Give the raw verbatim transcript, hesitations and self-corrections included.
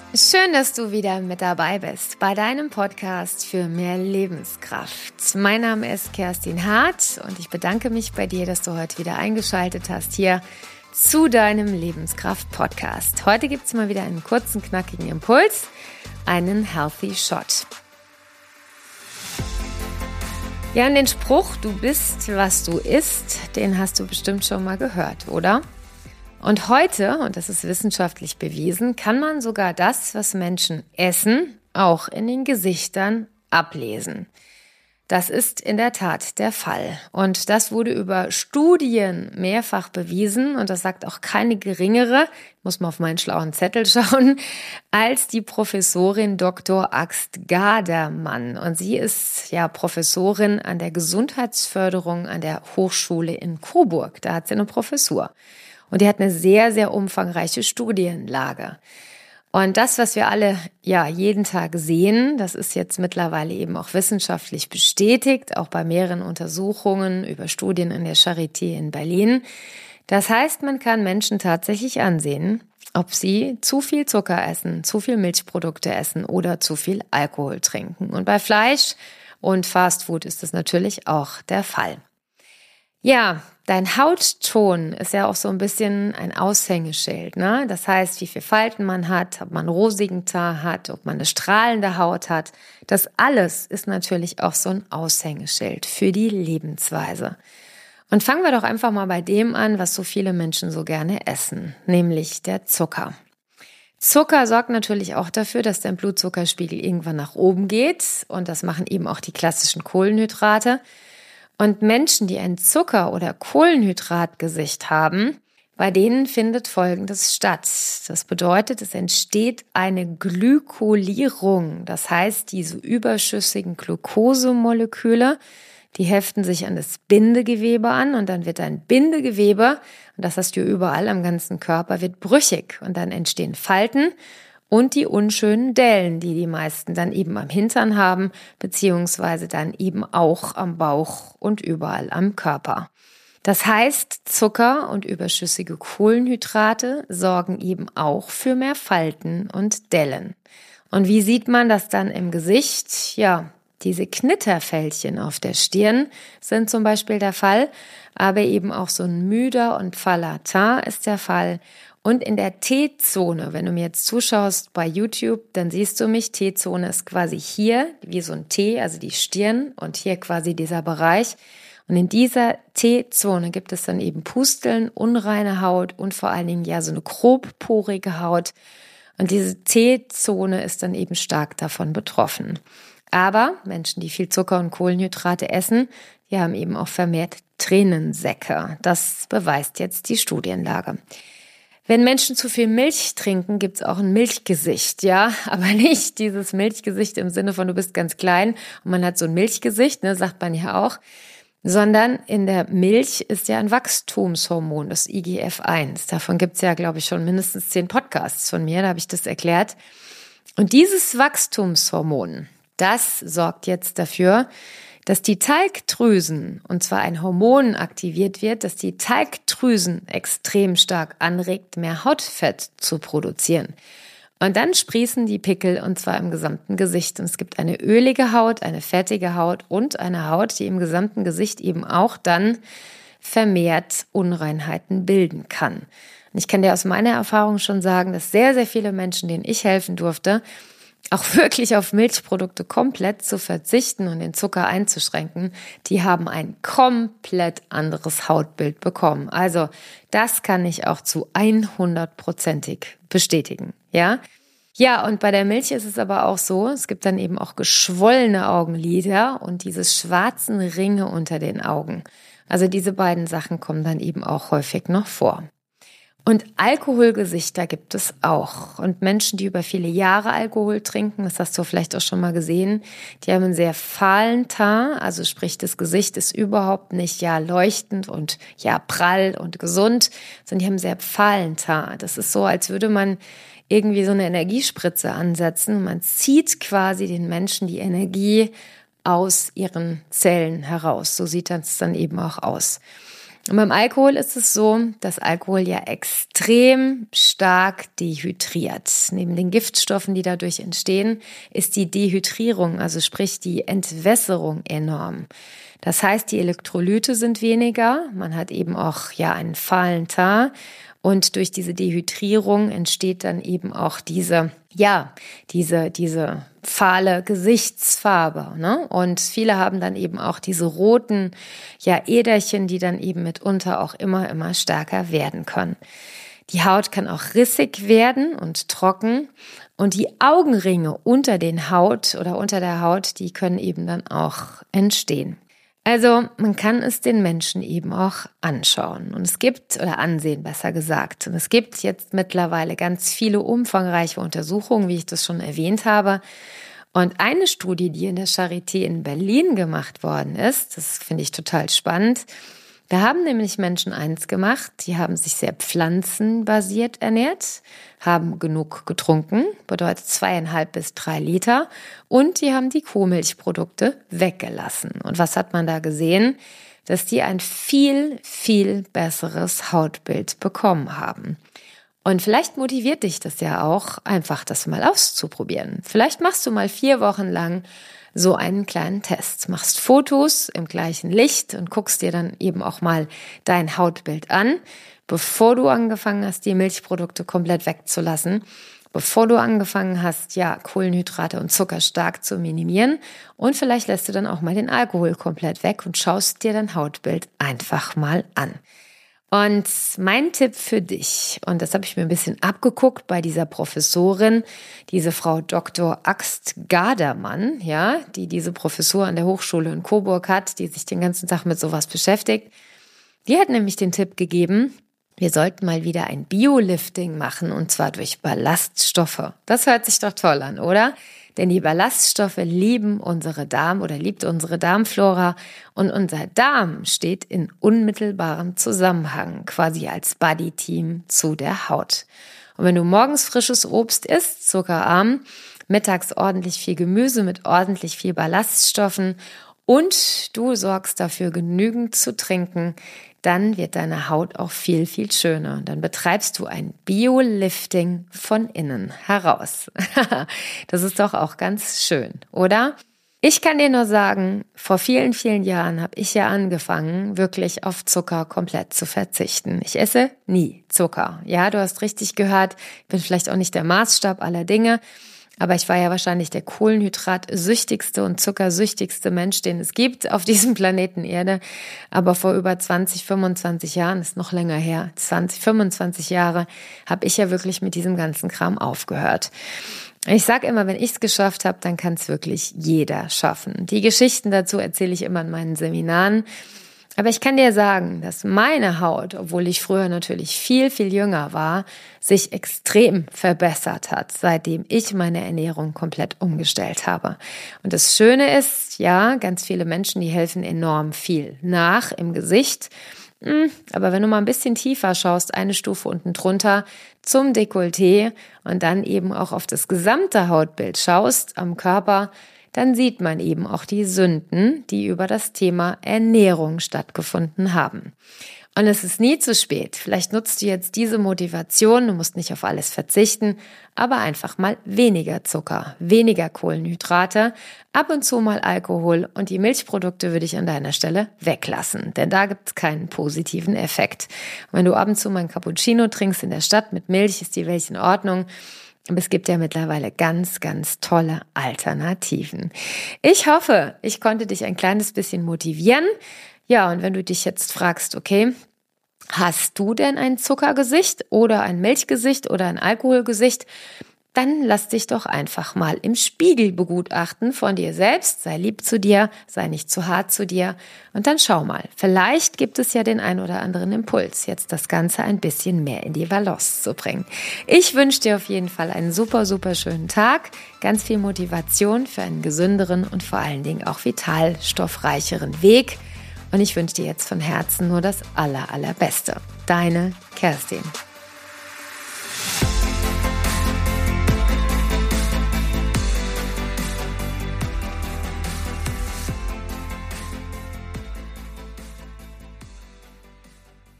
Schön, dass du wieder mit dabei bist bei deinem Podcast für mehr Lebenskraft. Mein Name ist Kerstin Hart und ich bedanke mich bei dir, dass du heute wieder eingeschaltet hast hier zu deinem Lebenskraft-Podcast. Heute gibt es mal wieder einen kurzen, knackigen Impuls, einen Healthy Shot. Ja, und den Spruch, du bist, was du isst, den hast du bestimmt schon mal gehört, oder? Und heute, und das ist wissenschaftlich bewiesen, kann man sogar das, was Menschen essen, auch in den Gesichtern ablesen. Das ist in der Tat der Fall. Und das wurde über Studien mehrfach bewiesen, und das sagt auch keine geringere, muss man auf meinen schlauen Zettel schauen, als die Professorin Doktor Axt Gadermann. Und sie ist ja Professorin an der Gesundheitsförderung an der Hochschule in Coburg. Da hat sie eine Professur. Und die hat eine sehr, sehr umfangreiche Studienlage. Und das, was wir alle ja jeden Tag sehen, das ist jetzt mittlerweile eben auch wissenschaftlich bestätigt, auch bei mehreren Untersuchungen über Studien in der Charité in Berlin. Das heißt, man kann Menschen tatsächlich ansehen, ob sie zu viel Zucker essen, zu viel Milchprodukte essen oder zu viel Alkohol trinken. Und bei Fleisch und Fastfood ist das natürlich auch der Fall. Ja, dein Hautton ist ja auch so ein bisschen ein Aushängeschild, ne? Das heißt, wie viele Falten man hat, ob man rosigen Teint hat, ob man eine strahlende Haut hat. Das alles ist natürlich auch so ein Aushängeschild für die Lebensweise. Und fangen wir doch einfach mal bei dem an, was so viele Menschen so gerne essen, nämlich der Zucker. Zucker sorgt natürlich auch dafür, dass dein Blutzuckerspiegel irgendwann nach oben geht. Und das machen eben auch die klassischen Kohlenhydrate. Und Menschen, die ein Zucker- oder Kohlenhydratgesicht haben, bei denen findet Folgendes statt. Das bedeutet, es entsteht eine Glykolierung. Das heißt, diese überschüssigen Glukosemoleküle, die heften sich an das Bindegewebe an und dann wird ein Bindegewebe, und das hast du überall am ganzen Körper, wird brüchig und dann entstehen Falten und die unschönen Dellen, die die meisten dann eben am Hintern haben, beziehungsweise dann eben auch am Bauch und überall am Körper. Das heißt, Zucker und überschüssige Kohlenhydrate sorgen eben auch für mehr Falten und Dellen. Und wie sieht man das dann im Gesicht? Ja, diese Knitterfältchen auf der Stirn sind zum Beispiel der Fall, aber eben auch so ein müder und faller Teint ist der Fall. Und in der T-Zone, wenn du mir jetzt zuschaust bei YouTube, dann siehst du mich, T-Zone ist quasi hier, wie so ein T, also die Stirn und hier quasi dieser Bereich. Und in dieser T-Zone gibt es dann eben Pusteln, unreine Haut und vor allen Dingen ja so eine grobporige Haut. Und diese T-Zone ist dann eben stark davon betroffen. Aber Menschen, die viel Zucker und Kohlenhydrate essen, die haben eben auch vermehrt Tränensäcke. Das beweist jetzt die Studienlage. Wenn Menschen zu viel Milch trinken, gibt's auch ein Milchgesicht, ja, aber nicht dieses Milchgesicht im Sinne von, du bist ganz klein und man hat so ein Milchgesicht, ne, sagt man ja auch, sondern in der Milch ist ja ein Wachstumshormon, das I G F eins. Davon gibt's ja, glaube ich, schon mindestens zehn Podcasts von mir, da habe ich das erklärt. Und dieses Wachstumshormon, das sorgt jetzt dafür, dass die Talgdrüsen, und zwar ein Hormon aktiviert wird, dass die Talgdrüsen extrem stark anregt, mehr Hautfett zu produzieren. Und dann sprießen die Pickel, und zwar im gesamten Gesicht. Und es gibt eine ölige Haut, eine fettige Haut und eine Haut, die im gesamten Gesicht eben auch dann vermehrt Unreinheiten bilden kann. Und ich kann dir aus meiner Erfahrung schon sagen, dass sehr, sehr viele Menschen, denen ich helfen durfte, auch wirklich auf Milchprodukte komplett zu verzichten und den Zucker einzuschränken, die haben ein komplett anderes Hautbild bekommen. Also das kann ich auch zu hundertprozentig bestätigen, ja. Ja, und bei der Milch ist es aber auch so, es gibt dann eben auch geschwollene Augenlider und diese schwarzen Ringe unter den Augen. Also diese beiden Sachen kommen dann eben auch häufig noch vor. Und Alkoholgesichter gibt es auch. Und Menschen, die über viele Jahre Alkohol trinken, das hast du vielleicht auch schon mal gesehen, die haben einen sehr fahlen Teint, also sprich, das Gesicht ist überhaupt nicht ja leuchtend und ja prall und gesund, sondern die haben einen sehr fahlen Teint. Das ist so, als würde man irgendwie so eine Energiespritze ansetzen. Man zieht quasi den Menschen die Energie aus ihren Zellen heraus. So sieht das dann eben auch aus. Und beim Alkohol ist es so, dass Alkohol ja extrem stark dehydriert. Neben den Giftstoffen, die dadurch entstehen, ist die Dehydrierung, also sprich die Entwässerung, enorm. Das heißt, die Elektrolyte sind weniger, man hat eben auch ja einen fahlen Teint und durch diese Dehydrierung entsteht dann eben auch diese, ja, diese, diese fahle Gesichtsfarbe, ne? Und viele haben dann eben auch diese roten, ja, Äderchen, die dann eben mitunter auch immer, immer stärker werden können. Die Haut kann auch rissig werden und trocken und die Augenringe unter den Haut oder unter der Haut, die können eben dann auch entstehen. Also man kann es den Menschen eben auch anschauen und es gibt, oder ansehen besser gesagt, und es gibt jetzt mittlerweile ganz viele umfangreiche Untersuchungen, wie ich das schon erwähnt habe. Und eine Studie, die in der Charité in Berlin gemacht worden ist, das finde ich total spannend. Da haben nämlich Menschen eins gemacht, die haben sich sehr pflanzenbasiert ernährt, haben genug getrunken, bedeutet zweieinhalb bis drei Liter, und die haben die Kuhmilchprodukte weggelassen. Und was hat man da gesehen? Dass die ein viel, viel besseres Hautbild bekommen haben. Und vielleicht motiviert dich das ja auch, einfach das mal auszuprobieren. Vielleicht machst du mal vier Wochen lang so einen kleinen Test. Machst Fotos im gleichen Licht und guckst dir dann eben auch mal dein Hautbild an, bevor du angefangen hast, die Milchprodukte komplett wegzulassen, bevor du angefangen hast, ja, Kohlenhydrate und Zucker stark zu minimieren, und vielleicht lässt du dann auch mal den Alkohol komplett weg und schaust dir dein Hautbild einfach mal an. Und mein Tipp für dich, und das habe ich mir ein bisschen abgeguckt bei dieser Professorin, diese Frau Doktor Axt Gadermann, ja, die diese Professur an der Hochschule in Coburg hat, die sich den ganzen Tag mit sowas beschäftigt. Die hat nämlich den Tipp gegeben, wir sollten mal wieder ein Biolifting machen, und zwar durch Ballaststoffe. Das hört sich doch toll an, oder? Denn die Ballaststoffe lieben unsere Darm oder liebt unsere Darmflora, und unser Darm steht in unmittelbarem Zusammenhang, quasi als Buddy-Team zu der Haut. Und wenn du morgens frisches Obst isst, zuckerarm, mittags ordentlich viel Gemüse mit ordentlich viel Ballaststoffen und du sorgst dafür, genügend zu trinken, dann wird deine Haut auch viel, viel schöner. Und dann betreibst du ein Biolifting von innen heraus. Das ist doch auch ganz schön, oder? Ich kann dir nur sagen, vor vielen, vielen Jahren habe ich ja angefangen, wirklich auf Zucker komplett zu verzichten. Ich esse nie Zucker. Ja, du hast richtig gehört, ich bin vielleicht auch nicht der Maßstab aller Dinge, aber ich war ja wahrscheinlich der kohlenhydratsüchtigste und zuckersüchtigste Mensch, den es gibt auf diesem Planeten Erde. Aber vor über zwanzig, fünfundzwanzig Jahren, ist noch länger her, zwanzig, fünfundzwanzig Jahre, habe ich ja wirklich mit diesem ganzen Kram aufgehört. Ich sage immer, wenn ich es geschafft habe, dann kann es wirklich jeder schaffen. Die Geschichten dazu erzähle ich immer in meinen Seminaren. Aber ich kann dir sagen, dass meine Haut, obwohl ich früher natürlich viel, viel jünger war, sich extrem verbessert hat, seitdem ich meine Ernährung komplett umgestellt habe. Und das Schöne ist, ja, ganz viele Menschen, die helfen enorm viel nach im Gesicht. Aber wenn du mal ein bisschen tiefer schaust, eine Stufe unten drunter zum Dekolleté und dann eben auch auf das gesamte Hautbild schaust am Körper, dann sieht man eben auch die Sünden, die über das Thema Ernährung stattgefunden haben. Und es ist nie zu spät. Vielleicht nutzt du jetzt diese Motivation, du musst nicht auf alles verzichten, aber einfach mal weniger Zucker, weniger Kohlenhydrate, ab und zu mal Alkohol, und die Milchprodukte würde ich an deiner Stelle weglassen, denn da gibt es keinen positiven Effekt. Und wenn du ab und zu mal ein Cappuccino trinkst in der Stadt mit Milch, ist die Welt in Ordnung. Aber es gibt ja mittlerweile ganz, ganz tolle Alternativen. Ich hoffe, ich konnte dich ein kleines bisschen motivieren. Ja, und wenn du dich jetzt fragst, okay, hast du denn ein Zuckergesicht oder ein Milchgesicht oder ein Alkoholgesicht? Dann lass dich doch einfach mal im Spiegel begutachten von dir selbst. Sei lieb zu dir, sei nicht zu hart zu dir. Und dann schau mal, vielleicht gibt es ja den ein oder anderen Impuls, jetzt das Ganze ein bisschen mehr in die Balance zu bringen. Ich wünsche dir auf jeden Fall einen super, super schönen Tag. Ganz viel Motivation für einen gesünderen und vor allen Dingen auch vitalstoffreicheren Weg. Und ich wünsche dir jetzt von Herzen nur das aller, allerbeste. Deine Kerstin.